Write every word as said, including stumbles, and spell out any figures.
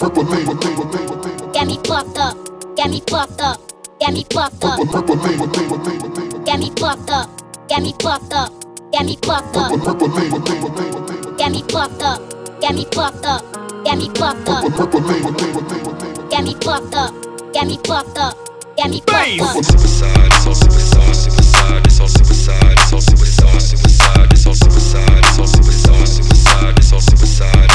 Got me fucked up, got me fucked up, got me fucked up, got me fucked up, got me fucked up, got me fucked up, got me fucked up, got me fucked up, got me fucked up, got me fucked up, got me fucked up, got me fucked up. Suicide, it's all suicide, suicide, it's all suicide, it's all suicide, suicide, it's all suicide, it's all suicide, suicide, it's all suicide.